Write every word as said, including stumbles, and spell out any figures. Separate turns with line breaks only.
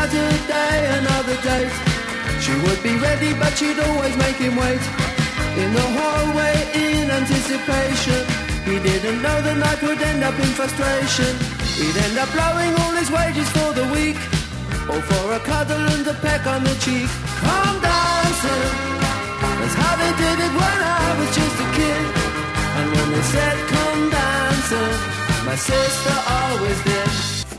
another day, another date. She would be ready, but she'd always make him wait. In the hallway, in anticipation, he didn't know the night would end up in frustration. He'd end up blowing all his wages for the week, or for a cuddle and a peck on the cheek. Come dancing, that's how they did it when I was just a kid. And when they said come dancing, my sister always did.